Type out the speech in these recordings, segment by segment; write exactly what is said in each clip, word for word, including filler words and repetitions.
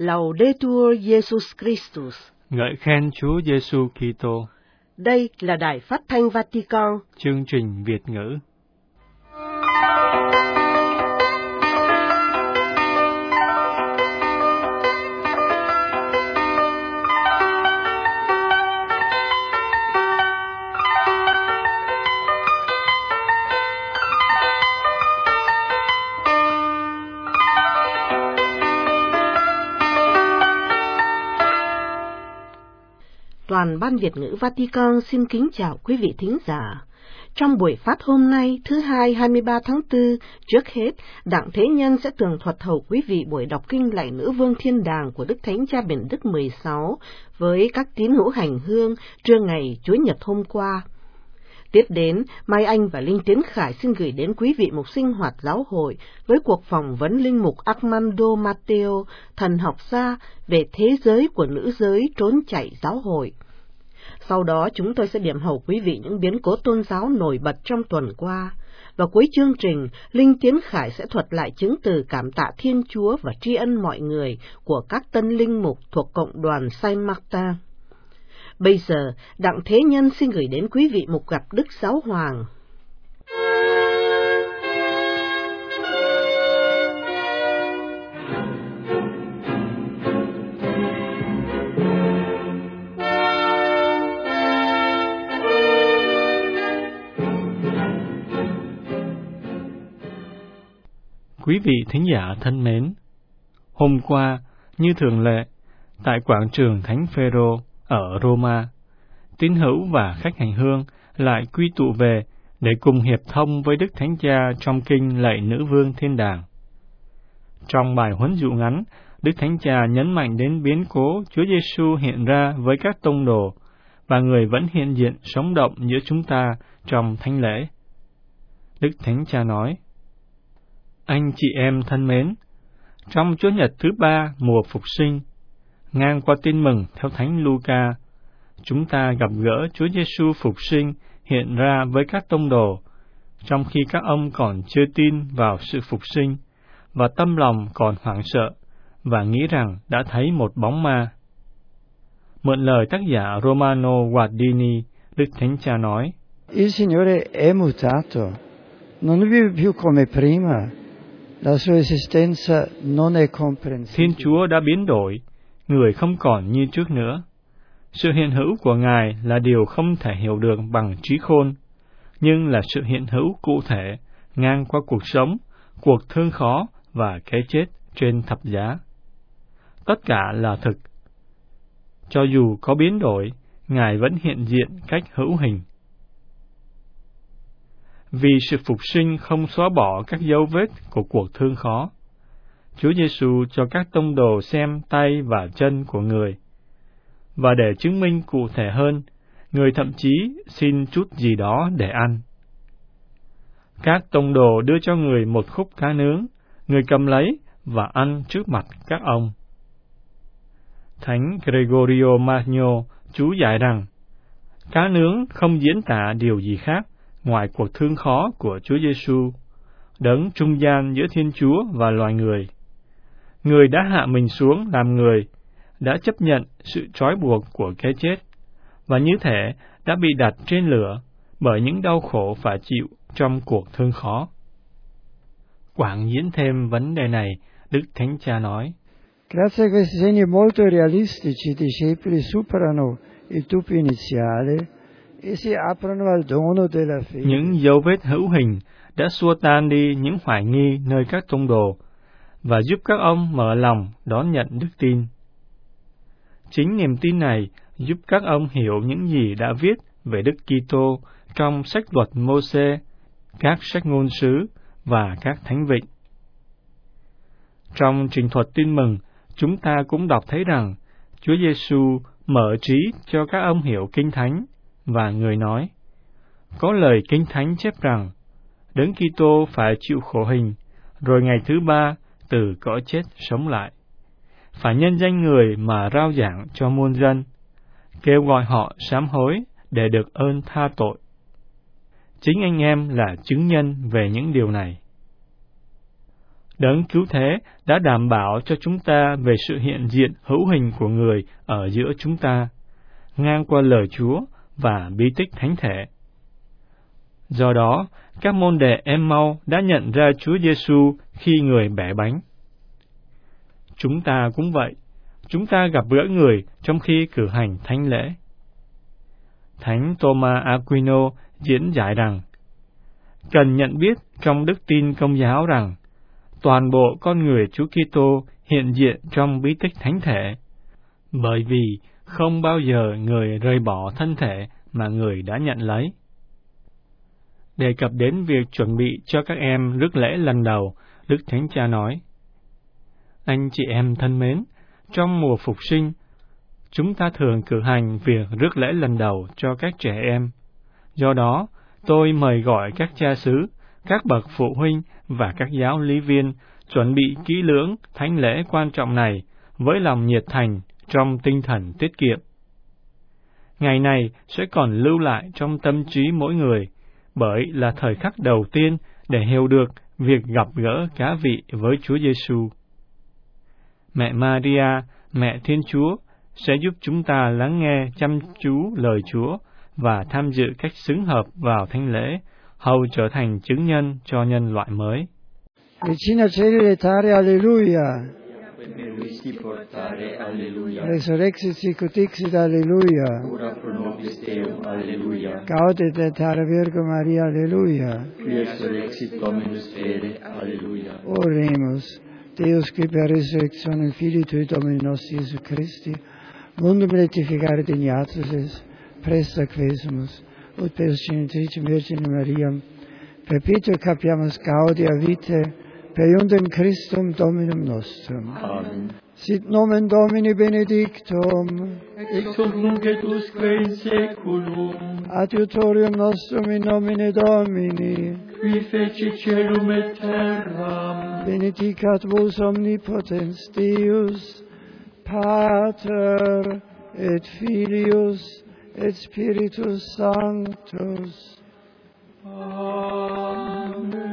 Laudetur Jesus Christus. Ngợi khen Chúa Giêsu Kitô. Đây là Đài Phát thanh Vatican. Chương trình Việt ngữ. Toàn ban Việt ngữ Vatican xin kính chào quý vị thính giả. Trong buổi phát hôm nay, thứ hai hai mươi ba tháng tư, trước hết, Đặng Thế Nhân sẽ tường thuật hầu quý vị buổi đọc kinh lạy Nữ Vương Thiên Đàng của Đức Thánh Cha Benedict thứ mười sáu với các tín hữu hành hương trưa ngày Chúa Nhật hôm qua. Tiếp đến, Mai Anh và Linh Tiến Khải xin gửi đến quý vị một sinh hoạt giáo hội với cuộc phỏng vấn linh mục Armando Matteo, thần học gia, về thế giới của nữ giới trốn chạy giáo hội. Sau đó chúng tôi sẽ điểm hầu quý vị những biến cố tôn giáo nổi bật trong tuần qua. Và cuối chương trình, Linh Tiến Khải sẽ thuật lại chứng từ cảm tạ Thiên Chúa và tri ân mọi người của các tân linh mục thuộc cộng đoàn Saint Martin. Bây giờ, Đặng Thế Nhân xin gửi đến quý vị một gặp Đức Giáo Hoàng. Quý vị thính giả thân mến, hôm qua, như thường lệ, tại quảng trường Thánh Phêrô ở Roma, tín hữu và khách hành hương lại quy tụ về để cùng hiệp thông với Đức Thánh Cha trong kinh lạy Nữ Vương Thiên Đàng. Trong bài huấn dụ ngắn, Đức Thánh Cha nhấn mạnh đến biến cố Chúa Giêsu hiện ra với các tông đồ và người vẫn hiện diện sống động giữa chúng ta trong thánh lễ. Đức Thánh Cha nói: Anh chị em thân mến, trong Chúa Nhật thứ ba mùa Phục sinh, ngang qua Tin Mừng theo Thánh Luca, chúng ta gặp gỡ Chúa Giêsu Phục sinh hiện ra với các tông đồ, trong khi các ông còn chưa tin vào sự Phục sinh, và tâm lòng còn hoảng sợ, và nghĩ rằng đã thấy một bóng ma. Mượn lời tác giả Romano Guardini, Đức Thánh Cha nói: Il Signore è mutato, non vive più come prima. La sua esistenza non è comprensibile. Thiên Chúa đã biến đổi, người không còn như trước nữa. Sự hiện hữu của Ngài là điều không thể hiểu được bằng trí khôn, nhưng là sự hiện hữu cụ thể, ngang qua cuộc sống, cuộc thương khó và cái chết trên thập giá. Tất cả là thực. Cho dù có biến đổi, Ngài vẫn hiện diện cách hữu hình. Vì sự phục sinh không xóa bỏ các dấu vết của cuộc thương khó, Chúa Giêsu cho các tông đồ xem tay và chân của người, và để chứng minh cụ thể hơn, người thậm chí xin chút gì đó để ăn. Các tông đồ đưa cho người một khúc cá nướng, người cầm lấy và ăn trước mặt các ông. Thánh Gregorio Magno chú giải rằng, cá nướng không diễn tả điều gì khác ngoài cuộc thương khó của Chúa Giêsu, đấng trung gian giữa Thiên Chúa và loài người. Người đã hạ mình xuống làm người, đã chấp nhận sự trói buộc của cái chết, và như thể đã bị đặt trên lửa bởi những đau khổ phải chịu trong cuộc thương khó. Quảng diễn thêm vấn đề này, Đức Thánh Cha nói: Grazie a questi segni molto realistici, i discepoli superano il dubbio iniziale e si aprono al dono della fede. Những dấu vết hữu hình đã xua tan đi những hoài nghi nơi các tông đồ và giúp các ông mở lòng đón nhận đức tin. Chính niềm tin này giúp các ông hiểu những gì đã viết về Đức Kitô trong sách luật Mô-sê, các sách ngôn sứ và các thánh vịnh. Trong trình thuật Tin Mừng, chúng ta cũng đọc thấy rằng Chúa Giêsu mở trí cho các ông hiểu Kinh Thánh, và người nói: có lời Kinh Thánh chép rằng Đấng Kitô phải chịu khổ hình, rồi ngày thứ ba từ cõi chết sống lại, phải nhân danh người mà rao giảng cho muôn dân, kêu gọi họ sám hối để được ơn tha tội. Chính anh em là chứng nhân về những điều này. Đấng cứu thế đã đảm bảo cho chúng ta về sự hiện diện hữu hình của người ở giữa chúng ta, ngang qua lời Chúa và bí tích thánh thể. Do đó, các môn đệ Em-mau đã nhận ra Chúa Giêsu khi người bẻ bánh. Chúng ta cũng vậy, chúng ta gặp gỡ người trong khi cử hành thánh lễ. Thánh Thomas Aquino diễn giải rằng, cần nhận biết trong đức tin Công giáo rằng, toàn bộ con người Chúa Kitô hiện diện trong bí tích thánh thể, bởi vì không bao giờ người rời bỏ thân thể mà người đã nhận lấy. Đề cập đến việc chuẩn bị cho các em rước lễ lần đầu, Đức Thánh Cha nói, anh chị em thân mến, trong mùa phục sinh, chúng ta thường cử hành việc rước lễ lần đầu cho các trẻ em. Do đó, tôi mời gọi các cha xứ, các bậc phụ huynh và các giáo lý viên chuẩn bị kỹ lưỡng thánh lễ quan trọng này với lòng nhiệt thành trong tinh thần tiết kiệm. Ngày này sẽ còn lưu lại trong tâm trí mỗi người, bởi là thời khắc đầu tiên để hiểu được việc gặp gỡ cá vị với Chúa Giêsu. Mẹ Maria, Mẹ Thiên Chúa, sẽ giúp chúng ta lắng nghe chăm chú lời Chúa và tham dự cách xứng hợp vào thánh lễ, hầu trở thành chứng nhân cho nhân loại mới. Vicina celere alleluia. Resurrexit sicut dixit alleluia. Ora pro nobis Deum alleluia. Gaudet et ara Virgo Maria alleluia. Qui resurrexit Dominus Fede alleluia. Oremus, Deus qui per resurrectionem Filii Tui Domini nostri Iesu Christi, mundum rectificare dignatus es, presta quesumus, ut per genitricem Virgine Mariam, perpetua capiamus gaudia vitae, per iundem Christum Dominum nostrum. Amen. Sit nomen Domini benedictum, Ex hoc nunc et usque in saeculum, adiutorium nostrum in nomine Domini, qui feci caelum et terram, benedicat vos omnipotens Deus, Pater et Filius et Spiritus Sanctus. Amen.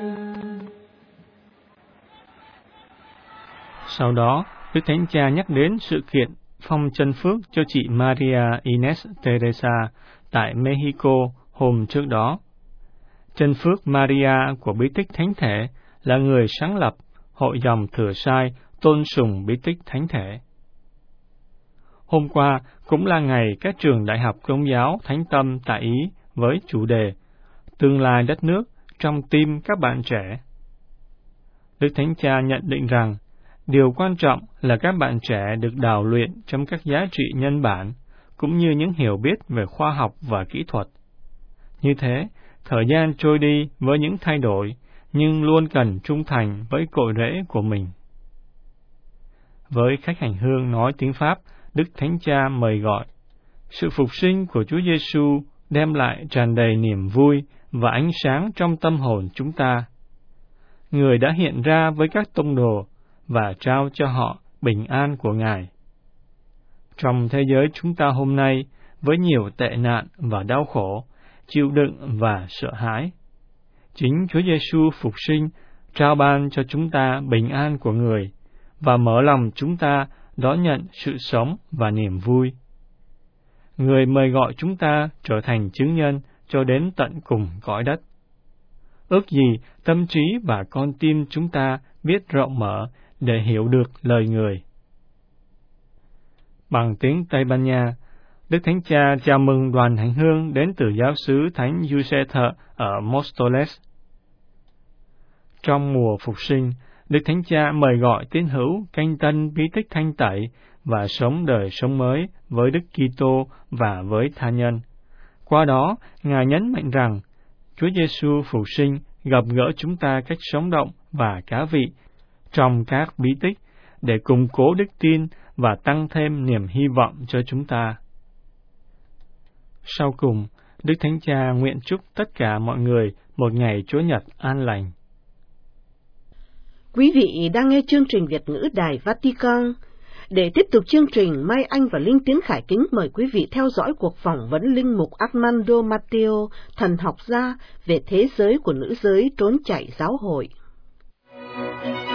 Sau đó, Đức Thánh Cha nhắc đến sự kiện phong chân phước cho chị Maria Ines Teresa tại Mexico hôm trước đó. Chân phước Maria của bí tích thánh thể là người sáng lập hội dòng thừa sai tôn sùng bí tích thánh thể. Hôm qua cũng là ngày các trường đại học Công giáo Thánh Tâm tại Ý với chủ đề Tương lai đất nước trong tim các bạn trẻ. Đức Thánh Cha nhận định rằng điều quan trọng là các bạn trẻ được đào luyện trong các giá trị nhân bản, cũng như những hiểu biết về khoa học và kỹ thuật. Như thế, thời gian trôi đi với những thay đổi, nhưng luôn cần trung thành với cội rễ của mình. Với khách hành hương nói tiếng Pháp, Đức Thánh Cha mời gọi, sự phục sinh của Chúa Giêsu đem lại tràn đầy niềm vui và ánh sáng trong tâm hồn chúng ta. Người đã hiện ra với các tông đồ và trao cho họ bình an của Ngài. Trong thế giới chúng ta hôm nay, với nhiều tệ nạn và đau khổ, chịu đựng và sợ hãi, chính Chúa Giêsu phục sinh trao ban cho chúng ta bình an của người và mở lòng chúng ta đón nhận sự sống và niềm vui. Người mời gọi chúng ta trở thành chứng nhân cho đến tận cùng cõi đất. Ước gì tâm trí và con tim chúng ta biết rộng mở để hiểu được lời người. Bằng tiếng Tây Ban Nha, Đức Thánh Cha chào mừng đoàn hành hương đến từ giáo xứ Thánh Giuseppe ở Móstoles. Trong mùa phục sinh, Đức Thánh Cha mời gọi tín hữu canh tân bí tích thanh tẩy và sống đời sống mới với Đức Kitô và với tha nhân. Qua đó, Ngài nhấn mạnh rằng Chúa Giêsu phục sinh gặp gỡ chúng ta cách sống động và cá vị trong các bí tích để củng cố đức tin và tăng thêm niềm hy vọng cho chúng ta. Sau cùng, Đức Thánh Cha nguyện chúc tất cả mọi người một ngày Chúa Nhật an lành. Quý vị đang nghe chương trình Việt ngữ Đài Vatican. Để tiếp tục chương trình, Mai Anh và Linh Tiến Khải kính mời quý vị theo dõi cuộc phỏng vấn linh mục Armando Matteo, thần học gia, về thế giới của nữ giới trốn chạy giáo hội.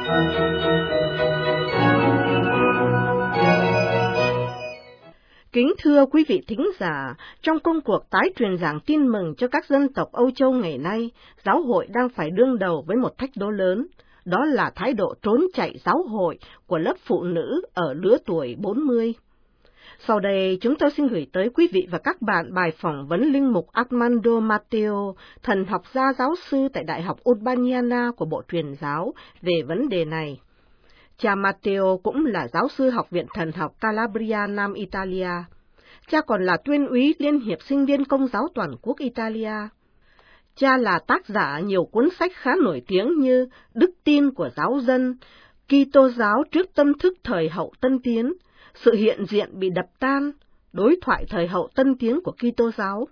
Kính thưa quý vị thính giả, trong công cuộc tái truyền giảng tin mừng cho các dân tộc Âu Châu ngày nay, giáo hội đang phải đương đầu với một thách đố lớn, đó là thái độ trốn chạy giáo hội của lớp phụ nữ ở lứa tuổi bốn mươi. Sau đây, chúng tôi xin gửi tới quý vị và các bạn bài phỏng vấn linh mục Armando Matteo, thần học gia giáo sư tại Đại học Urbaniana của Bộ Truyền giáo về vấn đề này. Cha Matteo cũng là giáo sư Học viện Thần học Calabria, Nam Italia. Cha còn là tuyên úy Liên hiệp Sinh viên Công giáo Toàn quốc Italia. Cha là tác giả nhiều cuốn sách khá nổi tiếng như Đức tin của giáo dân, Kitô giáo trước tâm thức thời hậu Tân Tiến, Sự hiện diện bị đập tan, Đối thoại thời hậu Tân Tiến của Kitô giáo.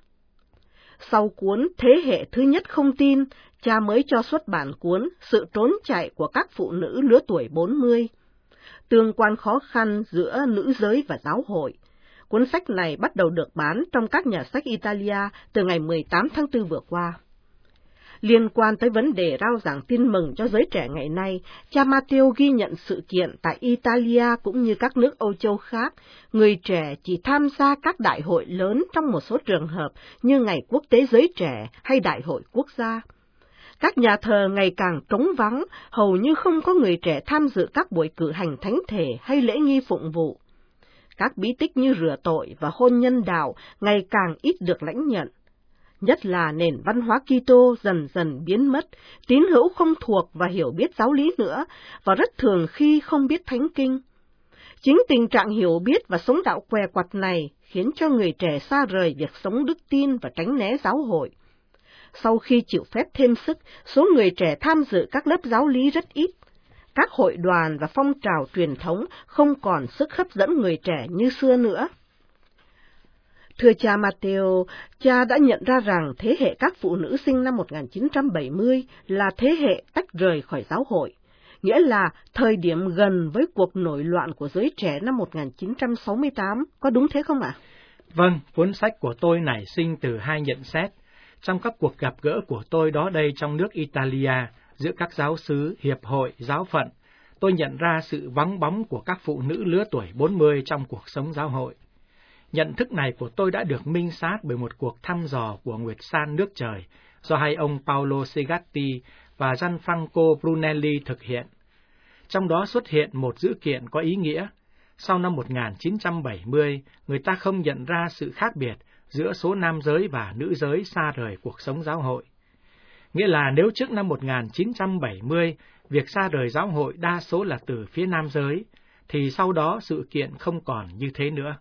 Sau cuốn Thế hệ thứ nhất không tin, cha mới cho xuất bản cuốn Sự trốn chạy của các phụ nữ lứa tuổi bốn mươi, tương quan khó khăn giữa nữ giới và giáo hội. Cuốn sách này bắt đầu được bán trong các nhà sách Italia từ ngày mười tám tháng tư vừa qua. Liên quan tới vấn đề rao giảng tin mừng cho giới trẻ ngày nay, cha Matteo ghi nhận sự kiện tại Italia cũng như các nước Âu Châu khác, người trẻ chỉ tham gia các đại hội lớn trong một số trường hợp như Ngày Quốc tế Giới Trẻ hay Đại hội Quốc gia. Các nhà thờ ngày càng trống vắng, hầu như không có người trẻ tham dự các buổi cử hành thánh thể hay lễ nghi phụng vụ. Các bí tích như rửa tội và hôn nhân đạo ngày càng ít được lãnh nhận. Nhất là nền văn hóa Kitô dần dần biến mất, tín hữu không thuộc và hiểu biết giáo lý nữa, và rất thường khi không biết thánh kinh. Chính tình trạng hiểu biết và sống đạo què quặt này khiến cho người trẻ xa rời việc sống đức tin và tránh né giáo hội. Sau khi chịu phép thêm sức, số người trẻ tham dự các lớp giáo lý rất ít. Các hội đoàn và phong trào truyền thống không còn sức hấp dẫn người trẻ như xưa nữa. Thưa cha Matteo, cha đã nhận ra rằng thế hệ các phụ nữ sinh năm một nghìn chín trăm bảy mươi là thế hệ tách rời khỏi giáo hội, nghĩa là thời điểm gần với cuộc nổi loạn của giới trẻ năm một nghìn chín trăm sáu mươi tám, có đúng thế không ạ? Vâng, cuốn sách của tôi nảy sinh từ hai nhận xét. Trong các cuộc gặp gỡ của tôi đó đây trong nước Italia, giữa các giáo xứ, hiệp hội, giáo phận, tôi nhận ra sự vắng bóng của các phụ nữ lứa tuổi bốn mươi trong cuộc sống giáo hội. Nhận thức này của tôi đã được minh sát bởi một cuộc thăm dò của Nguyệt San nước trời do hai ông Paolo Segatti và Gianfranco Brunelli thực hiện. Trong đó xuất hiện một dữ kiện có ý nghĩa. Sau năm một nghìn chín trăm bảy mươi, người ta không nhận ra sự khác biệt giữa số nam giới và nữ giới xa rời cuộc sống giáo hội. Nghĩa là nếu trước năm một nghìn chín trăm bảy mươi, việc xa rời giáo hội đa số là từ phía nam giới, thì sau đó sự kiện không còn như thế nữa.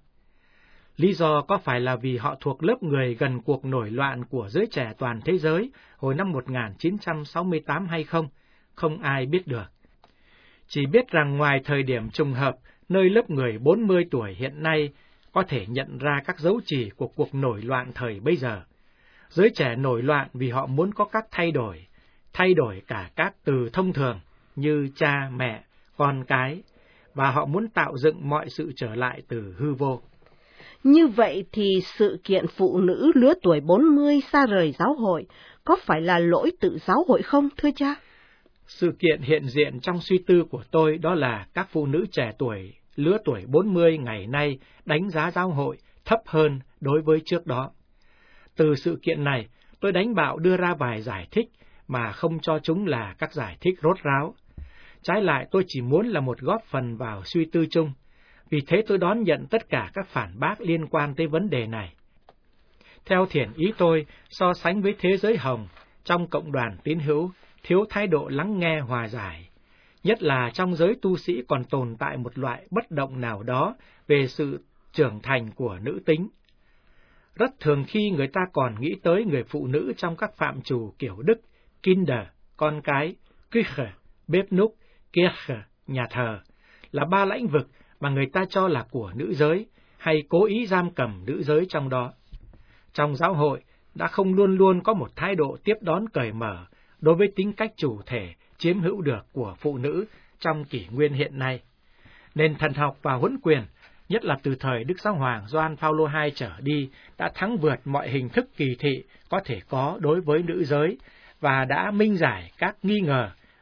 Lý do có phải là vì họ thuộc lớp người gần cuộc nổi loạn của giới trẻ toàn thế giới hồi năm một nghìn chín trăm sáu mươi tám hay không? Không ai biết được. Chỉ biết rằng ngoài thời điểm trùng hợp, nơi lớp người bốn mươi tuổi hiện nay có thể nhận ra các dấu chỉ của cuộc nổi loạn thời bấy giờ. Giới trẻ nổi loạn vì họ muốn có các thay đổi, thay đổi cả các từ thông thường như cha, mẹ, con cái, và họ muốn tạo dựng mọi sự trở lại từ hư vô. Như vậy thì sự kiện phụ nữ lứa tuổi bốn mươi xa rời giáo hội có phải là lỗi tự giáo hội không, thưa cha? Sự kiện hiện diện trong suy tư của tôi đó là các phụ nữ trẻ tuổi, lứa tuổi bốn mươi ngày nay đánh giá giáo hội thấp hơn đối với trước đó. Từ sự kiện này, tôi đánh bạo đưa ra vài giải thích mà không cho chúng là các giải thích rốt ráo. Trái lại, tôi chỉ muốn là một góp phần vào suy tư chung. Vì thế tôi đón nhận tất cả các phản bác liên quan tới vấn đề này. Theo thiện ý tôi, so sánh với thế giới hồng, trong cộng đoàn tín hữu, thiếu thái độ lắng nghe hòa giải. Nhất là trong giới tu sĩ còn tồn tại một loại bất động nào đó về sự trưởng thành của nữ tính. Rất thường khi người ta còn nghĩ tới người phụ nữ trong các phạm trù kiểu đức, Kinder, con cái, Küche, bếp núc, Kirche, nhà thờ, là ba lãnh vực mà người ta cho là của nữ giới, hay cố ý giam cầm nữ giới trong đó. Trong giáo hội, đã không luôn luôn có một thái độ tiếp đón cởi mở đối với tính cách chủ thể chiếm hữu được của phụ nữ trong kỷ nguyên hiện nay. Nền thần học và huấn quyền, nhất là từ thời Đức Giáo Hoàng Gioan Phaolô đệ nhị trở đi, đã thắng vượt mọi hình thức kỳ thị có thể có đối với nữ giới, và đã minh giải các nghi ngờ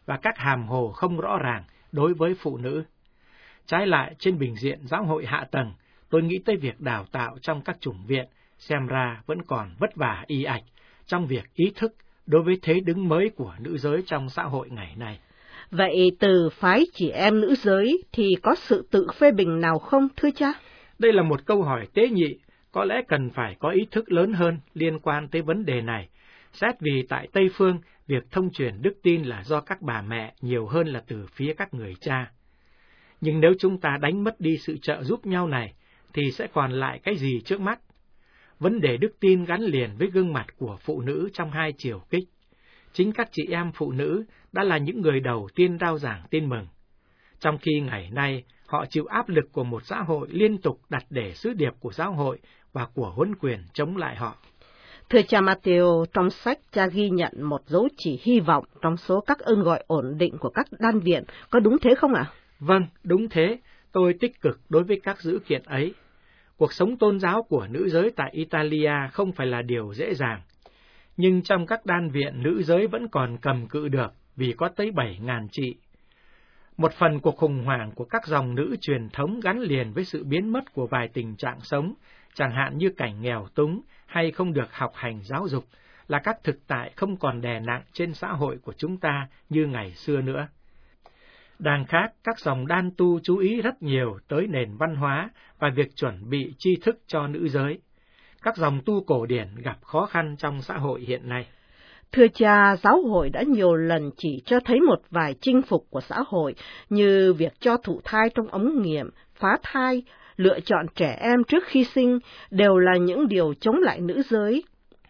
và các hàm hồ không rõ ràng đối với phụ nữ. Trái lại, trên bình diện giáo hội hạ tầng, tôi nghĩ tới việc đào tạo trong các chủng viện, xem ra vẫn còn vất vả y ạch trong việc ý thức đối với thế đứng mới của nữ giới trong xã hội ngày nay. Vậy từ phái chị em nữ giới thì có sự tự phê bình nào không, thưa cha? Đây là một câu hỏi tế nhị, có lẽ cần phải có ý thức lớn hơn liên quan tới vấn đề này, xét vì tại Tây Phương, việc thông truyền đức tin là do các bà mẹ nhiều hơn là từ phía các người cha. Nhưng nếu chúng ta đánh mất đi sự trợ giúp nhau này, thì sẽ còn lại cái gì trước mắt? Vấn đề đức tin gắn liền với gương mặt của phụ nữ trong hai chiều kích. Chính các chị em phụ nữ đã là những người đầu tiên rao giảng tin mừng. Trong khi ngày nay, họ chịu áp lực của một xã hội liên tục đặt để sứ điệp của giáo hội và của huấn quyền chống lại họ. Thưa cha Matthew, trong sách cha ghi nhận một dấu chỉ hy vọng trong số các ơn gọi ổn định của các đan viện, có đúng thế không ạ? À? Vâng, đúng thế, tôi tích cực đối với các dữ kiện ấy. Cuộc sống tôn giáo của nữ giới tại Italia không phải là điều dễ dàng, nhưng trong các đan viện nữ giới vẫn còn cầm cự được vì có tới bảy nghìn chị. Một phần cuộc khủng hoảng của các dòng nữ truyền thống gắn liền với sự biến mất của vài tình trạng sống, chẳng hạn như cảnh nghèo túng hay không được học hành giáo dục, là các thực tại không còn đè nặng trên xã hội của chúng ta như ngày xưa nữa. Đằng khác, các dòng đan tu chú ý rất nhiều tới nền văn hóa và việc chuẩn bị tri thức cho nữ giới. Các dòng tu cổ điển gặp khó khăn trong xã hội hiện nay. Thưa cha, giáo hội đã nhiều lần chỉ cho thấy một vài chinh phục của xã hội như việc cho thụ thai trong ống nghiệm, phá thai, lựa chọn trẻ em trước khi sinh đều là những điều chống lại nữ giới.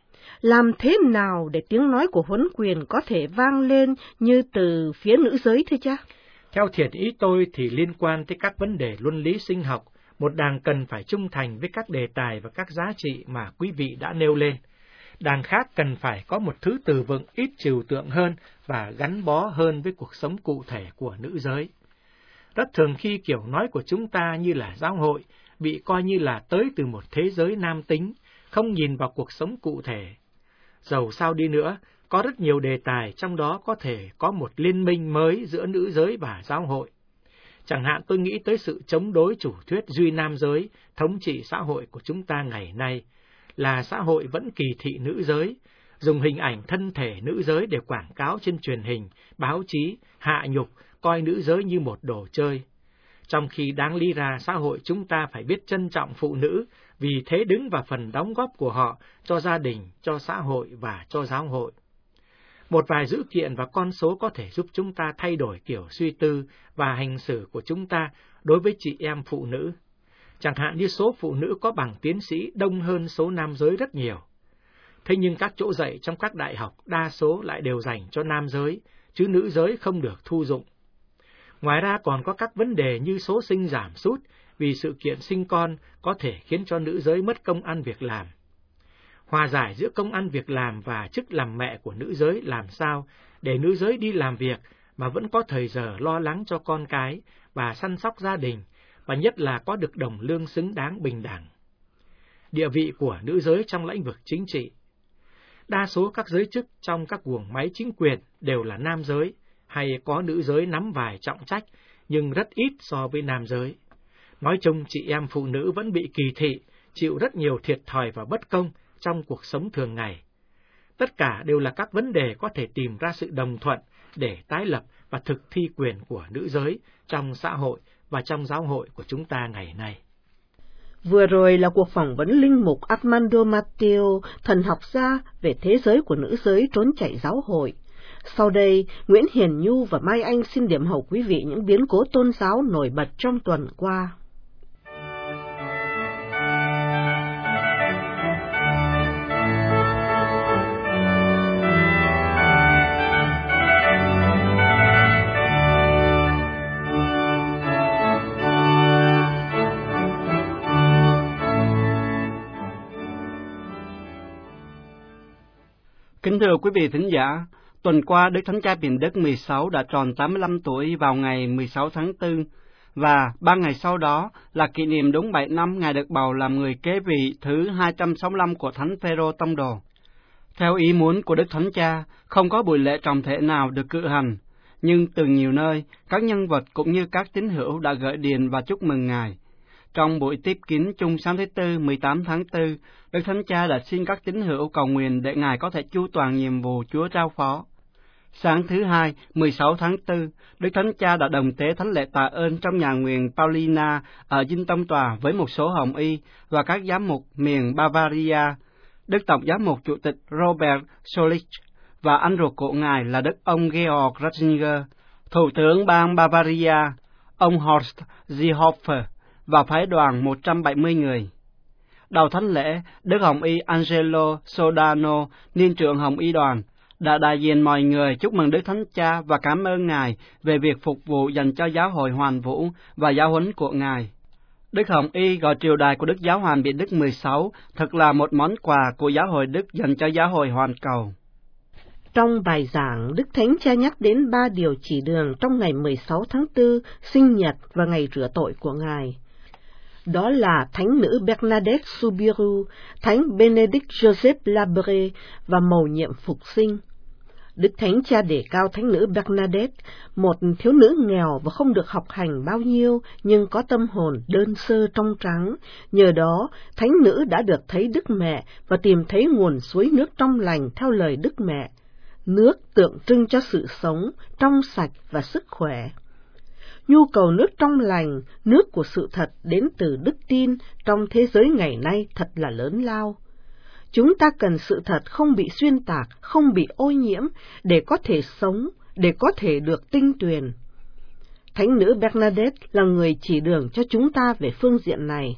Làm thế nào để tiếng nói của huấn quyền có thể vang lên như từ phía nữ giới thưa cha? Theo thiện ý tôi thì liên quan tới các vấn đề luân lý sinh học, một đảng cần phải trung thành với các đề tài và các giá trị mà quý vị đã nêu lên. Đảng khác cần phải có một thứ từ vựng ít trừu tượng hơn và gắn bó hơn với cuộc sống cụ thể của nữ giới. Rất thường khi kiểu nói của chúng ta như là giáo hội bị coi như là tới từ một thế giới nam tính, không nhìn vào cuộc sống cụ thể. Dầu sao đi nữa, có rất nhiều đề tài trong đó có thể có một liên minh mới giữa nữ giới và giáo hội. Chẳng hạn tôi nghĩ tới sự chống đối chủ thuyết duy nam giới, thống trị xã hội của chúng ta ngày nay, là xã hội vẫn kỳ thị nữ giới, dùng hình ảnh thân thể nữ giới để quảng cáo trên truyền hình, báo chí, hạ nhục, coi nữ giới như một đồ chơi. Trong khi đáng lý ra xã hội chúng ta phải biết trân trọng phụ nữ vì thế đứng và phần đóng góp của họ cho gia đình, cho xã hội và cho giáo hội. Một vài dữ kiện và con số có thể giúp chúng ta thay đổi kiểu suy tư và hành xử của chúng ta đối với chị em phụ nữ. Chẳng hạn như số phụ nữ có bằng tiến sĩ đông hơn số nam giới rất nhiều. Thế nhưng các chỗ dạy trong các đại học đa số lại đều dành cho nam giới, chứ nữ giới không được thu dụng. Ngoài ra còn có các vấn đề như số sinh giảm sút vì sự kiện sinh con có thể khiến cho nữ giới mất công ăn việc làm. Hòa giải giữa công ăn việc làm và chức làm mẹ của nữ giới làm sao để nữ giới đi làm việc mà vẫn có thời giờ lo lắng cho con cái và săn sóc gia đình, và nhất là có được đồng lương xứng đáng bình đẳng. Địa vị của nữ giới trong lĩnh vực chính trị. Đa số các giới chức trong các guồng máy chính quyền đều là nam giới, hay có nữ giới nắm vài trọng trách, nhưng rất ít so với nam giới. Nói chung, chị em phụ nữ vẫn bị kỳ thị, chịu rất nhiều thiệt thòi và bất công trong cuộc sống thường ngày. Tất cả đều là các vấn đề có thể tìm ra sự đồng thuận để tái lập và thực thi quyền của nữ giới trong xã hội và trong giáo hội của chúng ta ngày nay. Vừa rồi là cuộc phỏng vấn linh mục Armando Matteo, thần học gia về thế giới của nữ giới trốn chạy giáo hội. Sau đây, Nguyễn Hiền Nhu và Mai Anh xin điểm hậu quý vị những biến cố tôn giáo nổi bật trong tuần qua. Kính thưa quý vị thính giả, tuần qua Đức Thánh Cha Piền Đức mười sáu đã tròn tám mươi lăm tuổi vào ngày mười sáu tháng tư, và ba ngày sau đó là kỷ niệm đúng bảy năm Ngài được bầu làm người kế vị thứ hai trăm sáu mươi lăm của Thánh Phêrô Tông Đồ. Theo ý muốn của Đức Thánh Cha, không có buổi lễ trọng thể nào được cử hành, nhưng từ nhiều nơi, các nhân vật cũng như các tín hữu đã gửi điện và chúc mừng Ngài. Trong buổi tiếp kiến chung sáng thứ Tư, mười tám tháng tư, Đức Thánh Cha đã xin các tín hữu cầu nguyện để Ngài có thể chu toàn nhiệm vụ Chúa trao phó. Sáng thứ Hai, mười sáu tháng tư, Đức Thánh Cha đã đồng tế thánh lễ tạ ơn trong nhà nguyện Paulina ở Dinh Tông Tòa với một số hồng y và các giám mục miền Bavaria. Đức Tổng giám mục chủ tịch Robert Solich và anh ruột của Ngài là Đức ông Georg Ratzinger, Thủ tướng bang Bavaria, ông Horst Seehofer và phái đoàn một trăm bảy mươi người. Đầu thánh lễ, Đức Hồng y Angelo Sodano, niên trưởng Hồng y đoàn, đã đại diện mọi người chúc mừng Đức Thánh Cha và cảm ơn Ngài về việc phục vụ dành cho giáo hội Hoàn Vũ và giáo huấn của Ngài. Đức Hồng y gọi triều đài của Đức Giáo hoàng Biển Đức mười sáu thật là một món quà của giáo hội Đức dành cho giáo hội hoàn cầu. Trong bài giảng, Đức Thánh Cha nhắc đến ba điều chỉ đường trong ngày mười sáu tháng tư, sinh nhật và ngày rửa tội của Ngài. Đó là Thánh nữ Bernadette Soubirous, Thánh Benedict Joseph Labre và mầu nhiệm phục sinh. Đức Thánh Cha đề cao Thánh nữ Bernadette, một thiếu nữ nghèo và không được học hành bao nhiêu, nhưng có tâm hồn đơn sơ trong trắng. Nhờ đó, Thánh nữ đã được thấy Đức Mẹ và tìm thấy nguồn suối nước trong lành theo lời Đức Mẹ. Nước tượng trưng cho sự sống, trong sạch và sức khỏe. Nhu cầu nước trong lành, nước của sự thật đến từ đức tin trong thế giới ngày nay thật là lớn lao. Chúng ta cần sự thật không bị xuyên tạc, không bị ô nhiễm, để có thể sống, để có thể được tinh tuyền. Thánh nữ Bernadette là người chỉ đường cho chúng ta về phương diện này.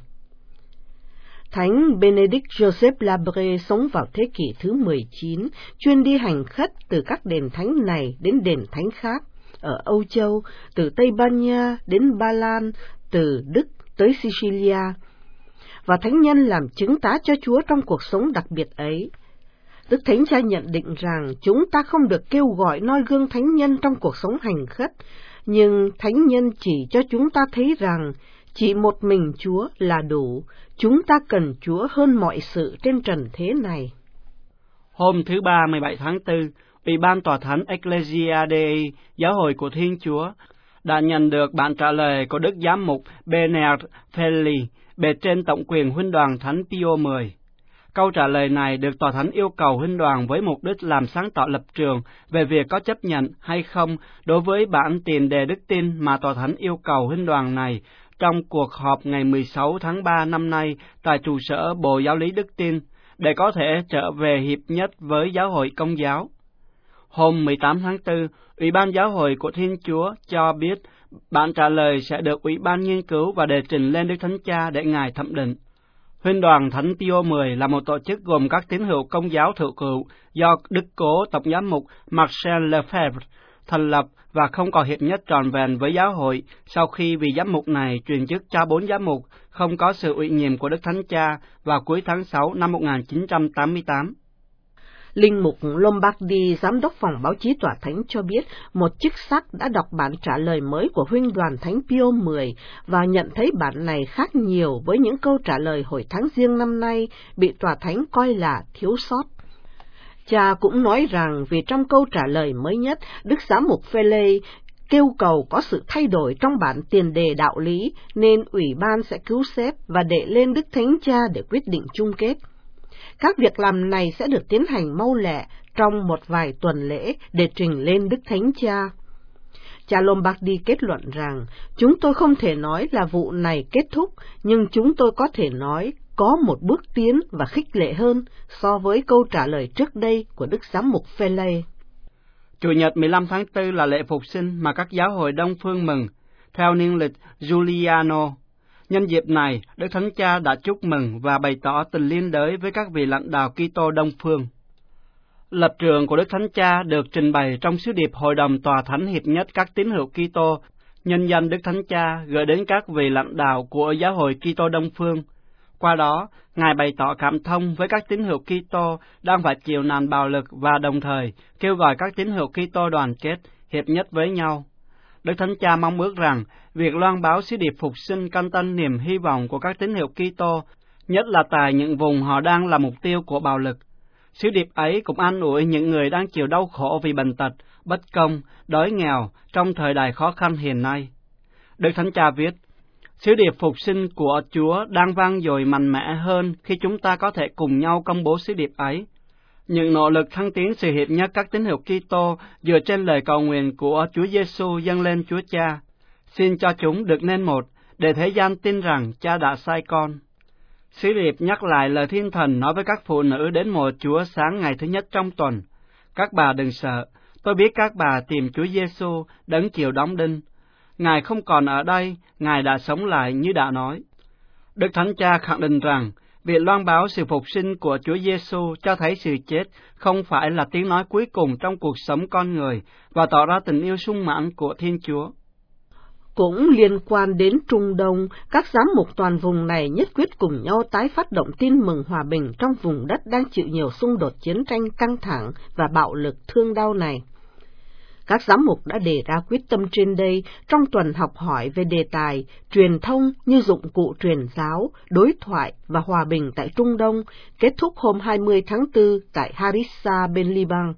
Thánh Benedict Joseph Labre sống vào thế kỷ thứ mười chín, chuyên đi hành khất từ các đền thánh này đến đền thánh khác, ở Âu Châu, từ Tây Ban Nha đến Ba Lan, từ Đức tới Sicilia. Và thánh nhân làm chứng tá cho Chúa trong cuộc sống đặc biệt ấy. Đức Thánh Cha nhận định rằng chúng ta không được kêu gọi noi gương thánh nhân trong cuộc sống hành khất, nhưng thánh nhân chỉ cho chúng ta thấy rằng chỉ một mình Chúa là đủ, chúng ta cần Chúa hơn mọi sự trên trần thế này. Hôm thứ Ba mười bảy tháng tư, Ủy ban Tòa Thánh Ecclesia Dei, Giáo hội của Thiên Chúa, đã nhận được bản trả lời của Đức Giám mục Bernard Feli, bề trên tổng quyền Huynh đoàn Thánh Pio mười. Câu trả lời này được Tòa Thánh yêu cầu Huynh đoàn với mục đích làm sáng tỏ lập trường về việc có chấp nhận hay không đối với bản tiền đề đức tin mà Tòa Thánh yêu cầu Huynh đoàn này trong cuộc họp ngày mười sáu tháng ba năm nay tại trụ sở Bộ Giáo lý Đức tin, để có thể trở về hiệp nhất với Giáo hội Công giáo. Hôm mười tám tháng tư, Ủy ban Giáo hội của Thiên Chúa cho biết bản trả lời sẽ được Ủy ban nghiên cứu và đề trình lên Đức Thánh Cha để Ngài thẩm định. Huynh đoàn Thánh Pio mười là một tổ chức gồm các tín hữu Công giáo thượng cựu do Đức Cố Tổng giám mục Marcel Lefebvre thành lập và không còn hiệp nhất trọn vẹn với giáo hội sau khi vị giám mục này truyền chức cho bốn giám mục không có sự ủy nhiệm của Đức Thánh Cha vào cuối tháng sáu năm một nghìn chín trăm tám mươi tám. Linh mục Lombardi, giám đốc phòng báo chí Tòa Thánh cho biết một chức sắc đã đọc bản trả lời mới của Huynh đoàn Thánh Pio mười và nhận thấy bản này khác nhiều với những câu trả lời hồi tháng Giêng năm nay bị Tòa Thánh coi là thiếu sót. Cha cũng nói rằng vì trong câu trả lời mới nhất, Đức Giám mục Phêlê kêu cầu có sự thay đổi trong bản tiền đề đạo lý, nên Ủy ban sẽ cứu xét và đệ lên Đức Thánh Cha để quyết định chung kết. Các việc làm này sẽ được tiến hành mau lẹ trong một vài tuần lễ để trình lên Đức Thánh Cha. Cha Lombardi kết luận rằng, chúng tôi không thể nói là vụ này kết thúc, nhưng chúng tôi có thể nói có một bước tiến và khích lệ hơn so với câu trả lời trước đây của Đức Giám mục Phêlê. Chủ nhật mười lăm tháng tư là lễ phục sinh mà các giáo hội Đông phương mừng, theo niên lịch Giuliano. Nhân dịp này, Đức Thánh Cha đã chúc mừng và bày tỏ tình liên đới với các vị lãnh đạo Kitô Đông phương. Lập trường của Đức Thánh Cha được trình bày trong sứ điệp Hội đồng Tòa Thánh hiệp nhất các tín hữu Kitô, nhân danh Đức Thánh Cha gửi đến các vị lãnh đạo của giáo hội Kitô Đông phương. Qua đó, Ngài bày tỏ cảm thông với các tín hữu Kitô đang phải chịu nạn bạo lực và đồng thời kêu gọi các tín hữu Kitô đoàn kết, hiệp nhất với nhau. Đức Thánh Cha mong ước rằng việc loan báo sứ điệp phục sinh căn tân niềm hy vọng của các tín hữu Kitô, nhất là tại những vùng họ đang là mục tiêu của bạo lực. Sứ điệp ấy cũng an ủi những người đang chịu đau khổ vì bệnh tật bất công, đói nghèo trong thời đại khó khăn hiện nay. Đức Thánh Cha viết, sứ điệp phục sinh của Chúa đang vang dội mạnh mẽ hơn khi chúng ta có thể cùng nhau công bố sứ điệp ấy. Những nỗ lực thăng tiến sự hiệp nhất các tín hữu Kitô dựa trên lời cầu nguyện của Chúa Giêsu dâng lên Chúa Cha. Xin cho chúng được nên một, để thế gian tin rằng Cha đã sai con. Sứ điệp nhắc lại lời Thiên Thần nói với các phụ nữ đến mộ Chúa sáng ngày thứ nhất trong tuần. Các bà đừng sợ, tôi biết các bà tìm Chúa Giêsu đấng chịu đóng đinh. Ngài không còn ở đây, Ngài đã sống lại như đã nói. Đức Thánh Cha khẳng định rằng, việc loan báo sự phục sinh của Chúa Giêsu cho thấy sự chết không phải là tiếng nói cuối cùng trong cuộc sống con người và tỏ ra tình yêu sung mãn của Thiên Chúa. Cũng liên quan đến Trung Đông, các giám mục toàn vùng này nhất quyết cùng nhau tái phát động tin mừng hòa bình trong vùng đất đang chịu nhiều xung đột chiến tranh căng thẳng và bạo lực thương đau này. Các giám mục đã đề ra quyết tâm trên đây trong tuần học hỏi về đề tài truyền thông như dụng cụ truyền giáo, đối thoại và hòa bình tại Trung Đông, kết thúc hôm hai mươi tháng tư tại Harissa bên Liban.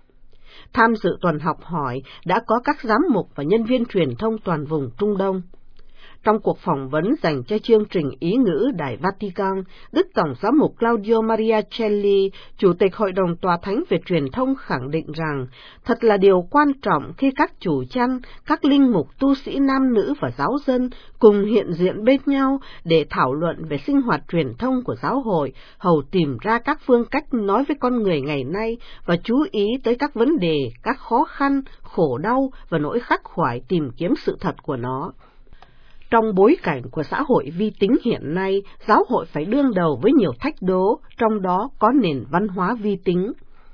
Tham dự tuần học hỏi đã có các giám mục và nhân viên truyền thông toàn vùng Trung Đông. Trong cuộc phỏng vấn dành cho chương trình Ý ngữ Đài Vatican, Đức Tổng giám mục Claudio Maria Celli, Chủ tịch Hội đồng Tòa Thánh về truyền thông khẳng định rằng, thật là điều quan trọng khi các chủ chăn, các linh mục tu sĩ nam nữ và giáo dân cùng hiện diện bên nhau để thảo luận về sinh hoạt truyền thông của giáo hội, hầu tìm ra các phương cách nói với con người ngày nay và chú ý tới các vấn đề, các khó khăn, khổ đau và nỗi khắc khoải tìm kiếm sự thật của nó. Trong bối cảnh của xã hội vi tính hiện nay, giáo hội phải đương đầu với nhiều thách đố, trong đó có nền văn hóa vi tính.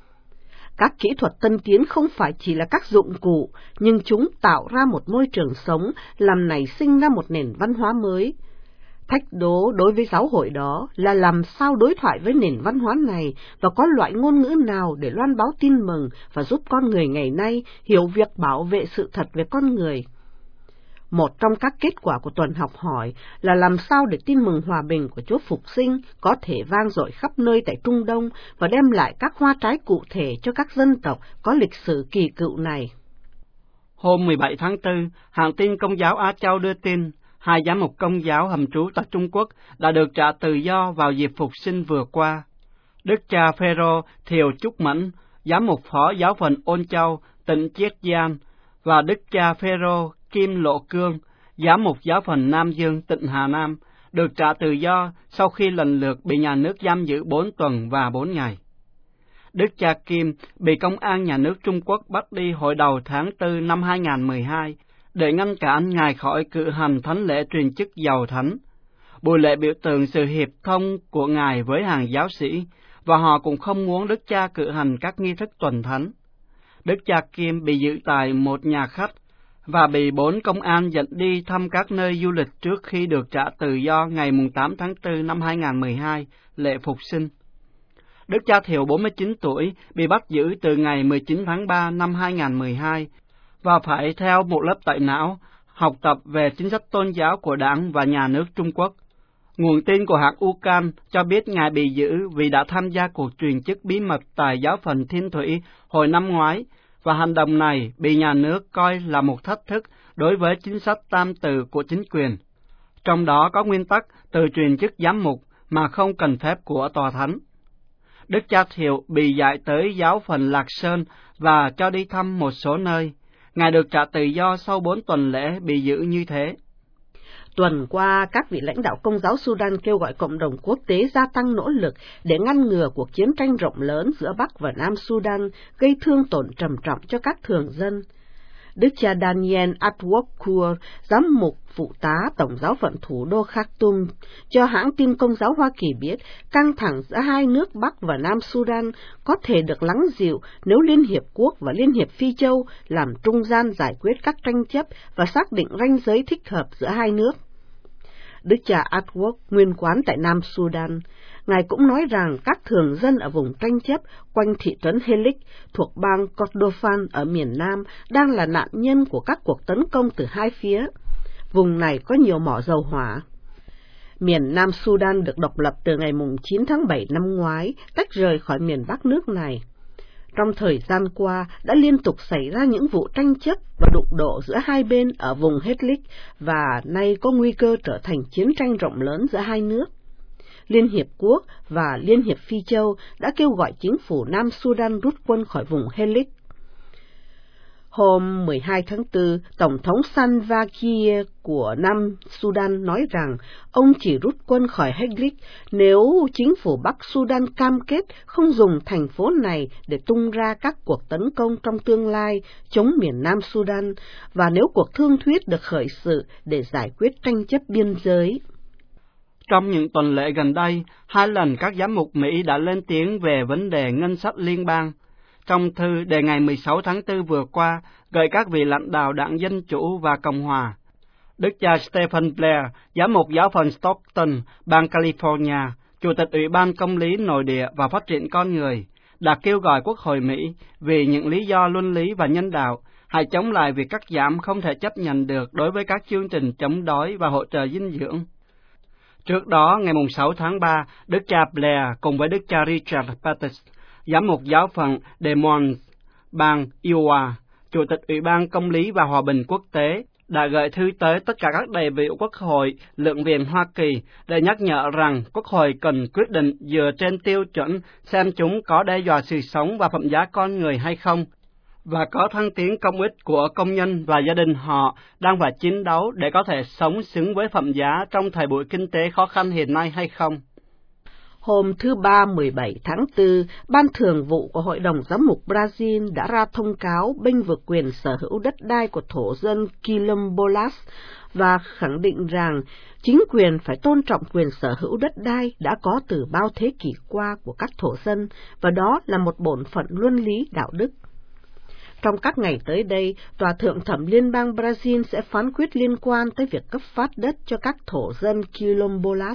Các kỹ thuật tân tiến không phải chỉ là các dụng cụ, nhưng chúng tạo ra một môi trường sống, làm nảy sinh ra một nền văn hóa mới. Thách đố đối với giáo hội đó là làm sao đối thoại với nền văn hóa này và có loại ngôn ngữ nào để loan báo tin mừng và giúp con người ngày nay hiểu việc bảo vệ sự thật về con người. Một trong các kết quả của tuần học hỏi là làm sao để tin mừng hòa bình của Chúa Phục sinh có thể vang dội khắp nơi tại Trung Đông và đem lại các hoa trái cụ thể cho các dân tộc có lịch sử kỳ cựu này. Hôm mười bảy tháng tư, hãng tin Công giáo Á Châu đưa tin, hai giám mục Công giáo hầm trú tại Trung Quốc đã được trả tự do vào dịp Phục sinh vừa qua. Đức cha Phêrô Thiều Trúc Mẫn, giám mục phó giáo phận Ôn Châu, tỉnh Chiết Giang, và Đức cha Phêrô Kim Lộ Cương, giám mục giáo phận Nam Dương, tỉnh Hà Nam, được trả tự do sau khi lần lượt bị nhà nước giam giữ bốn tuần và bốn ngày. Đức cha Kim bị công an nhà nước Trung Quốc bắt đi hồi đầu tháng tư năm hai nghìn không trăm mười hai để ngăn cản Ngài khỏi cử hành thánh lễ truyền chức dầu thánh. Buổi lễ biểu tượng sự hiệp thông của Ngài với hàng giáo sĩ, và họ cũng không muốn Đức cha cử hành các nghi thức tuần thánh. Đức cha Kim bị giữ tại một nhà khách và bị bốn công an dẫn đi thăm các nơi du lịch trước khi được trả tự do ngày tám tháng tư năm hai nghìn không trăm mười hai, lễ Phục sinh. Đức cha Thiệu bốn mươi chín tuổi bị bắt giữ từ ngày mười chín tháng ba năm hai nghìn không trăm mười hai và phải theo một lớp tẩy não, học tập về chính sách tôn giáo của Đảng và Nhà nước Trung Quốc. Nguồn tin của hạt Ucan cho biết Ngài bị giữ vì đã tham gia cuộc truyền chức bí mật tại giáo phận Thiên Thủy hồi năm ngoái, và hành động này bị nhà nước coi là một thách thức đối với chính sách tam từ của chính quyền. Trong đó có nguyên tắc từ truyền chức giám mục mà không cần phép của tòa thánh. Đức cha Thiệu bị giải tới giáo phận Lạc Sơn và cho đi thăm một số nơi. Ngài được trả tự do sau bốn tuần lễ bị giữ như thế. Tuần qua, các vị lãnh đạo Công giáo Sudan kêu gọi cộng đồng quốc tế gia tăng nỗ lực để ngăn ngừa cuộc chiến tranh rộng lớn giữa Bắc và Nam Sudan gây thương tổn trầm trọng cho các thường dân. Đức cha Daniel Atwokur, giám mục phụ tá Tổng giáo phận thủ đô Khartoum, cho hãng tin Công giáo Hoa Kỳ biết căng thẳng giữa hai nước Bắc và Nam Sudan có thể được lắng dịu nếu Liên Hiệp Quốc và Liên Hiệp Phi Châu làm trung gian giải quyết các tranh chấp và xác định ranh giới thích hợp giữa hai nước. Đức cha Atwood, nguyên quán tại Nam Sudan, Ngài cũng nói rằng các thường dân ở vùng tranh chấp quanh thị trấn Helix thuộc bang Kordofan ở miền Nam đang là nạn nhân của các cuộc tấn công từ hai phía. Vùng này có nhiều mỏ dầu hỏa. Miền Nam Sudan được độc lập từ ngày chín tháng bảy năm ngoái, tách rời khỏi miền Bắc nước này. Trong thời gian qua đã liên tục xảy ra những vụ tranh chấp và đụng độ giữa hai bên ở vùng Hedlich và nay có nguy cơ trở thành chiến tranh rộng lớn giữa hai nước. Liên Hiệp Quốc và Liên hiệp Phi Châu đã kêu gọi chính phủ Nam Sudan rút quân khỏi vùng Hedlich. Hôm mười hai tháng tư, Tổng thống Salva Kiir của Nam Sudan nói rằng ông chỉ rút quân khỏi Hedlich nếu chính phủ Bắc Sudan cam kết không dùng thành phố này để tung ra các cuộc tấn công trong tương lai chống miền Nam Sudan và nếu cuộc thương thuyết được khởi sự để giải quyết tranh chấp biên giới. Trong những tuần lễ gần đây, hai lần các giám mục Mỹ đã lên tiếng về vấn đề ngân sách liên bang. Trong thư đề ngày mười sáu tháng tư vừa qua, gửi các vị lãnh đạo đảng Dân Chủ và Cộng Hòa, Đức cha Stephen Blair, giám mục giáo phận Stockton, bang California, Chủ tịch Ủy ban Công lý Nội địa và Phát triển Con Người, đã kêu gọi Quốc hội Mỹ vì những lý do luân lý và nhân đạo, hãy chống lại việc cắt giảm không thể chấp nhận được đối với các chương trình chống đói và hỗ trợ dinh dưỡng. Trước đó, ngày sáu tháng ba, Đức cha Blair cùng với Đức cha Richard Pattis, giám mục giáo phận Des Moines, bang Iowa, Chủ tịch Ủy ban Công lý và Hòa bình Quốc tế, đã gửi thư tới tất cả các đại biểu Quốc hội Lượng viện Hoa Kỳ để nhắc nhở rằng Quốc hội cần quyết định dựa trên tiêu chuẩn xem chúng có đe dọa sự sống và phẩm giá con người hay không, và có thăng tiến công ích của công nhân và gia đình họ đang phải chiến đấu để có thể sống xứng với phẩm giá trong thời buổi kinh tế khó khăn hiện nay hay không. Hôm thứ Ba mười bảy tháng tư, Ban Thường vụ của Hội đồng Giám mục Brazil đã ra thông cáo bênh vực quyền sở hữu đất đai của thổ dân Quilombolas và khẳng định rằng chính quyền phải tôn trọng quyền sở hữu đất đai đã có từ bao thế kỷ qua của các thổ dân, và đó là một bổn phận luân lý đạo đức. Trong các ngày tới đây, Tòa Thượng thẩm Liên bang Brazil sẽ phán quyết liên quan tới việc cấp phát đất cho các thổ dân Quilombolas.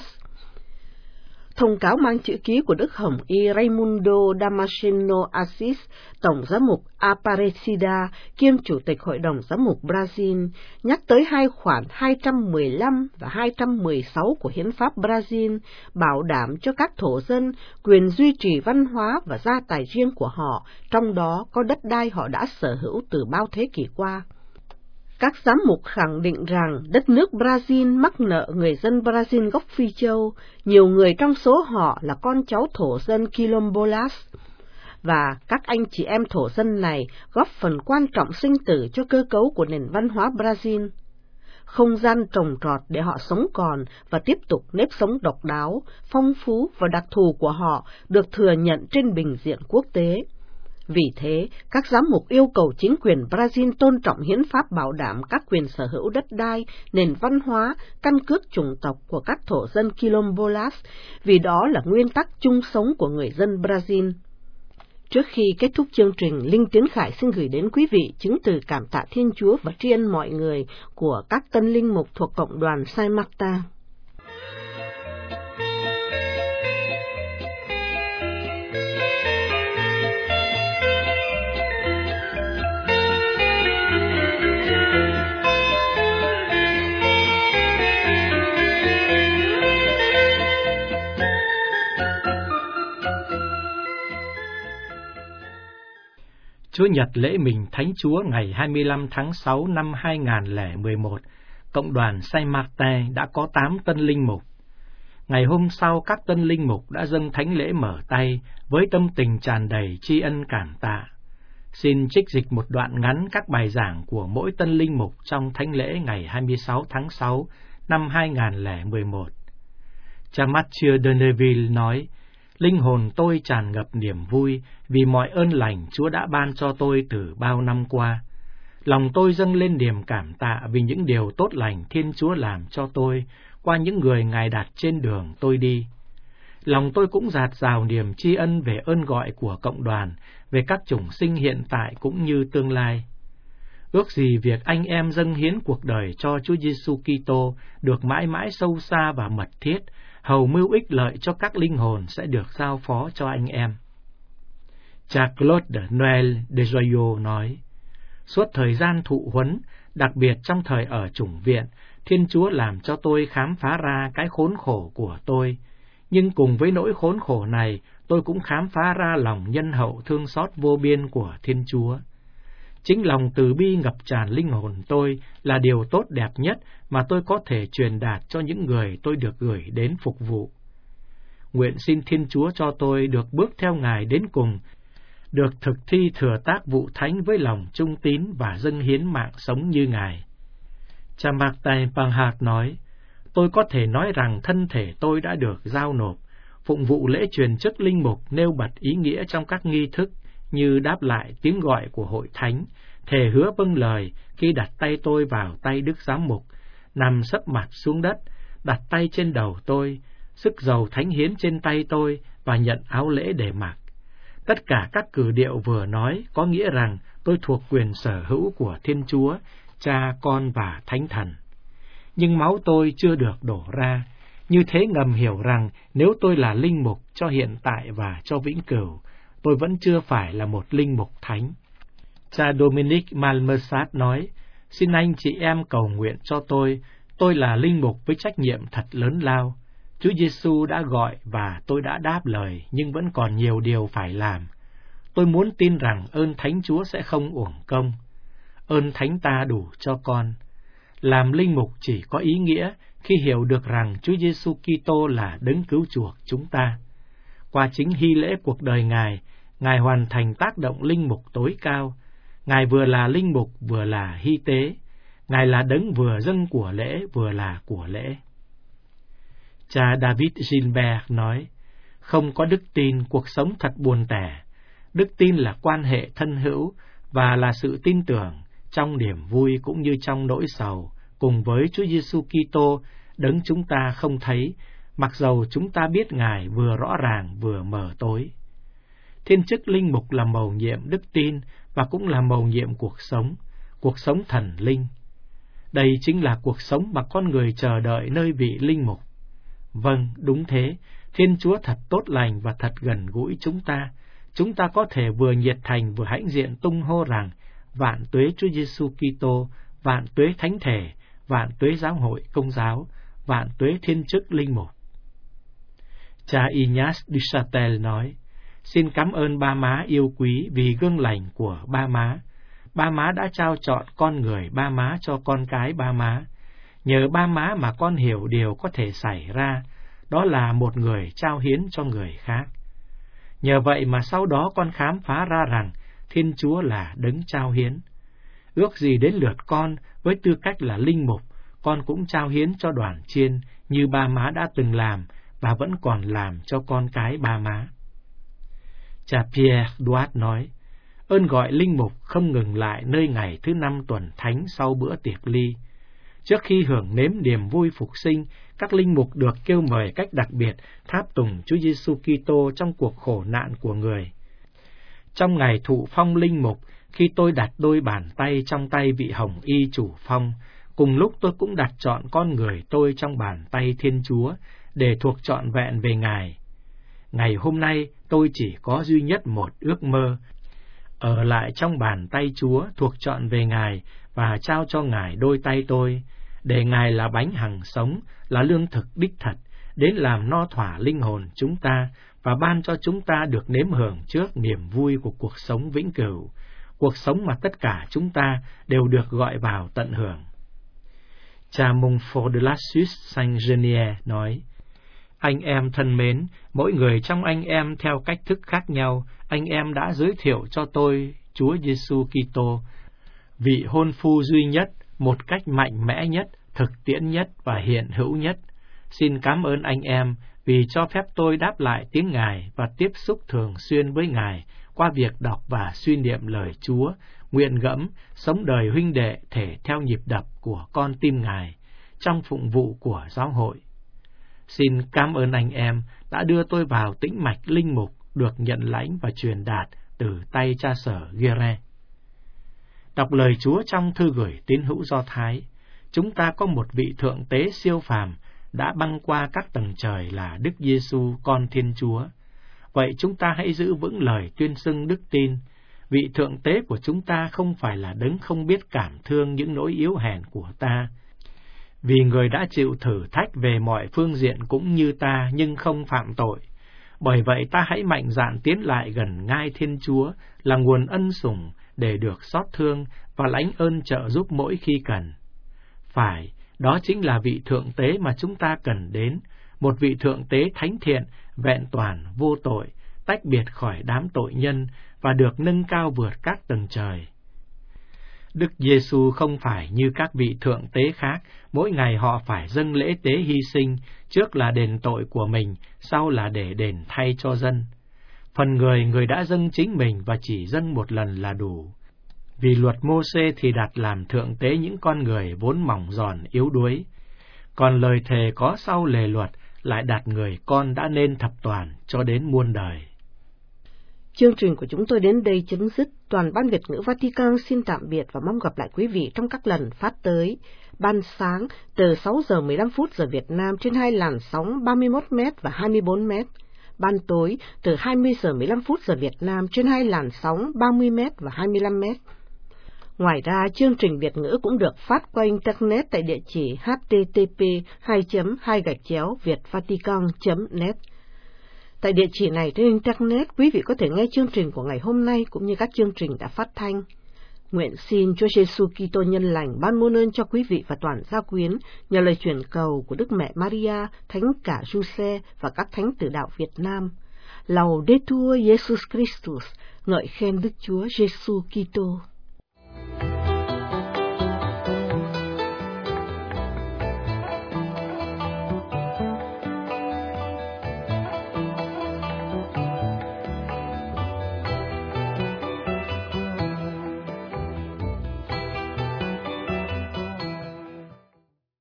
Thông cáo mang chữ ký của Đức Hồng Y Raimundo Damasceno Assis, Tổng giám mục Aparecida, kiêm Chủ tịch Hội đồng Giám mục Brazil, nhắc tới hai khoản hai trăm mười lăm và hai trăm mười sáu của Hiến pháp Brazil, bảo đảm cho các thổ dân quyền duy trì văn hóa và gia tài riêng của họ, trong đó có đất đai họ đã sở hữu từ bao thế kỷ qua. Các giám mục khẳng định rằng đất nước Brazil mắc nợ người dân Brazil gốc Phi Châu, nhiều người trong số họ là con cháu thổ dân Quilombolas, và các anh chị em thổ dân này góp phần quan trọng sinh tử cho cơ cấu của nền văn hóa Brazil. Không gian trồng trọt để họ sống còn và tiếp tục nếp sống độc đáo, phong phú và đặc thù của họ được thừa nhận trên bình diện quốc tế. Vì thế, các giám mục yêu cầu chính quyền Brazil tôn trọng hiến pháp bảo đảm các quyền sở hữu đất đai, nền văn hóa, căn cước chủng tộc của các thổ dân Quilombolas, vì đó là nguyên tắc chung sống của người dân Brazil. Trước khi kết thúc chương trình, Linh Tiến Khải xin gửi đến quý vị chứng từ cảm tạ Thiên Chúa và tri ân mọi người của các tân linh mục thuộc cộng đoàn Saint Marta. Chúa Nhật lễ Mừng Thánh Chúa ngày hai mươi lăm tháng sáu năm hai nghìn không trăm lẻ mười một, Cộng đoàn Saint Martin đã có tám tân linh mục. Ngày hôm sau, các tân linh mục đã dâng thánh lễ mở tay với tâm tình tràn đầy tri ân cảm tạ. Xin trích dịch một đoạn ngắn các bài giảng của mỗi tân linh mục trong thánh lễ ngày hai mươi sáu tháng sáu năm hai nghìn không trăm lẻ mười một. Cha Mathieu de Neville nói: linh hồn tôi tràn ngập niềm vui vì mọi ơn lành Chúa đã ban cho tôi từ bao năm qua. Lòng tôi dâng lên niềm cảm tạ vì những điều tốt lành Thiên Chúa làm cho tôi qua những người Ngài đặt trên đường tôi đi. Lòng tôi cũng dạt dào niềm tri ân về ơn gọi của cộng đoàn, về các chủng sinh hiện tại cũng như tương lai. Ước gì việc anh em dâng hiến cuộc đời cho Chúa Giêsu Kitô được mãi mãi sâu xa và mật thiết, hầu mưu ích lợi cho các linh hồn sẽ được giao phó cho anh em. Cha Claude de Noël de Joyaux nói: suốt thời gian thụ huấn, đặc biệt trong thời ở chủng viện, Thiên Chúa làm cho tôi khám phá ra cái khốn khổ của tôi. Nhưng cùng với nỗi khốn khổ này, tôi cũng khám phá ra lòng nhân hậu thương xót vô biên của Thiên Chúa. Chính lòng từ bi ngập tràn linh hồn tôi là điều tốt đẹp nhất mà tôi có thể truyền đạt cho những người tôi được gửi đến phục vụ. Nguyện xin Thiên Chúa cho tôi được bước theo Ngài đến cùng, được thực thi thừa tác vụ thánh với lòng trung tín và dâng hiến mạng sống như Ngài. Cha Martin Panhard nói, tôi có thể nói rằng thân thể tôi đã được giao nộp, phụng vụ lễ truyền chức linh mục nêu bật ý nghĩa trong các nghi thức như đáp lại tiếng gọi của hội thánh, thề hứa vâng lời khi đặt tay tôi vào tay Đức Giám mục, nằm sấp mặt xuống đất, đặt tay trên đầu tôi, sức dầu thánh hiến trên tay tôi và nhận áo lễ để mặc. Tất cả các cử điệu vừa nói có nghĩa rằng tôi thuộc quyền sở hữu của Thiên Chúa, Cha, Con và Thánh Thần. Nhưng máu tôi chưa được đổ ra, như thế ngầm hiểu rằng nếu tôi là linh mục cho hiện tại và cho vĩnh cửu, tôi vẫn chưa phải là một linh mục thánh. Cha Dominic Malmersat nói, xin anh chị em cầu nguyện cho tôi, tôi là linh mục với trách nhiệm thật lớn lao. Chúa Giêsu đã gọi và tôi đã đáp lời, nhưng vẫn còn nhiều điều phải làm. Tôi muốn tin rằng ơn Thánh Chúa sẽ không uổng công. Ơn Thánh ta đủ cho con. Làm linh mục chỉ có ý nghĩa khi hiểu được rằng Chúa Giêsu Kitô là đấng cứu chuộc chúng ta. Qua chính hy lễ cuộc đời Ngài, Ngài hoàn thành tác động linh mục tối cao. Ngài vừa là linh mục vừa là hy tế. Ngài là đấng vừa dâng của lễ vừa là của lễ. Cha David Gilbert nói, không có đức tin, cuộc sống thật buồn tẻ. Đức tin là quan hệ thân hữu và là sự tin tưởng trong niềm vui cũng như trong nỗi sầu, cùng với Chúa Giêsu Kitô, đấng chúng ta không thấy, mặc dầu chúng ta biết Ngài vừa rõ ràng vừa mờ tối. Thiên chức linh mục là mầu nhiệm đức tin và cũng là mầu nhiệm cuộc sống, cuộc sống thần linh. Đây chính là cuộc sống mà con người chờ đợi nơi vị linh mục. Vâng, đúng thế, Thiên Chúa thật tốt lành và thật gần gũi chúng ta. Chúng ta có thể vừa nhiệt thành vừa hãnh diện tung hô rằng vạn tuế Chúa Giêsu Kitô, vạn tuế Thánh Thể, vạn tuế Giáo hội Công giáo, vạn tuế Thiên chức linh mục. Cha Ignace du Châtel nói, xin cảm ơn Ba Má yêu quý vì gương lành của Ba Má. Ba Má đã trao chọn con người Ba Má cho con cái Ba Má. Nhờ Ba Má mà con hiểu điều có thể xảy ra, đó là một người trao hiến cho người khác. Nhờ vậy mà sau đó con khám phá ra rằng Thiên Chúa là đấng trao hiến. Ước gì đến lượt con, với tư cách là linh mục, con cũng trao hiến cho đoàn chiên như Ba Má đã từng làm và vẫn còn làm cho con cái Ba Má. Cha Pierre Douat nói, ơn gọi linh mục không ngừng lại nơi ngày thứ năm tuần thánh sau bữa tiệc ly. Trước khi hưởng nếm niềm vui phục sinh, các linh mục được kêu mời cách đặc biệt tháp tùng Chúa Giêsu Kitô trong cuộc khổ nạn của người. Trong ngày thụ phong linh mục, khi tôi đặt đôi bàn tay trong tay vị hồng y chủ phong, cùng lúc tôi cũng đặt trọn con người tôi trong bàn tay Thiên Chúa để thuộc trọn vẹn về Ngài. Ngày hôm nay tôi chỉ có duy nhất một ước mơ, ở lại trong bàn tay Chúa thuộc trọn về Ngài và trao cho Ngài đôi tay tôi, để Ngài là bánh hằng sống, là lương thực đích thật, đến làm no thỏa linh hồn chúng ta và ban cho chúng ta được nếm hưởng trước niềm vui của cuộc sống vĩnh cửu, cuộc sống mà tất cả chúng ta đều được gọi vào tận hưởng. Cha Montfort de la Suisse Saint-Genier nói, anh em thân mến, mỗi người trong anh em theo cách thức khác nhau, anh em đã giới thiệu cho tôi Chúa Giêsu Kitô, vị hôn phu duy nhất, một cách mạnh mẽ nhất, thực tiễn nhất và hiện hữu nhất. Xin cảm ơn anh em vì cho phép tôi đáp lại tiếng Ngài và tiếp xúc thường xuyên với Ngài qua việc đọc và suy niệm lời Chúa, nguyện gẫm, sống đời huynh đệ thể theo nhịp đập của con tim Ngài, trong phụng vụ của giáo hội. Xin cảm ơn anh em đã đưa tôi vào tĩnh mạch linh mục được nhận lãnh và truyền đạt từ tay cha sở Guérin. Đọc lời Chúa trong thư gửi tín hữu Do Thái, chúng ta có một vị thượng tế siêu phàm đã băng qua các tầng trời là Đức Giêsu con Thiên Chúa. Vậy chúng ta hãy giữ vững lời tuyên xưng đức tin. Vị thượng tế của chúng ta không phải là đấng không biết cảm thương những nỗi yếu hèn của ta, vì người đã chịu thử thách về mọi phương diện cũng như ta nhưng không phạm tội. Bởi vậy ta hãy mạnh dạn tiến lại gần ngai Thiên Chúa là nguồn ân sủng để được xót thương và lãnh ơn trợ giúp mỗi khi cần. Phải, đó chính là vị thượng tế mà chúng ta cần đến, một vị thượng tế thánh thiện, vẹn toàn, vô tội, tách biệt khỏi đám tội nhân và được nâng cao vượt các tầng trời. Đức Giêsu không phải như các vị thượng tế khác, mỗi ngày họ phải dâng lễ tế hy sinh, trước là đền tội của mình, sau là để đền thay cho dân. Phần người, người đã dâng chính mình và chỉ dâng một lần là đủ. Vì luật Mô-sê thì đặt làm thượng tế những con người vốn mỏng giòn yếu đuối, còn lời thề có sau lề luật lại đặt người con đã nên thập toàn cho đến muôn đời. Chương trình của chúng tôi đến đây chấm dứt. Toàn ban Việt ngữ Vatican xin tạm biệt và mong gặp lại quý vị trong các lần phát tới. Ban sáng từ sáu giờ mười lăm phút giờ Việt Nam trên hai làn sóng ba mươi mốt mét và hai mươi bốn mét. Ban tối từ hai mươi giờ mười lăm phút giờ Việt Nam trên hai làn sóng ba mươi mét và hai mươi lăm mét. Ngoài ra, chương trình Việt ngữ cũng được phát qua Internet tại địa chỉ h t t p hai chấm hai gạch chéo vietvatican chấm net. Tại địa chỉ này trên Internet, quý vị có thể nghe chương trình của ngày hôm nay cũng như các chương trình đã phát thanh. Nguyện xin Chúa Giêsu Kitô nhân lành ban muôn ơn cho quý vị và toàn gia quyến nhờ lời chuyển cầu của Đức Mẹ Maria, Thánh cả Giuse và các thánh tử đạo Việt Nam. Laudetur Jesus Christus, ngợi khen Đức Chúa Giêsu Kitô.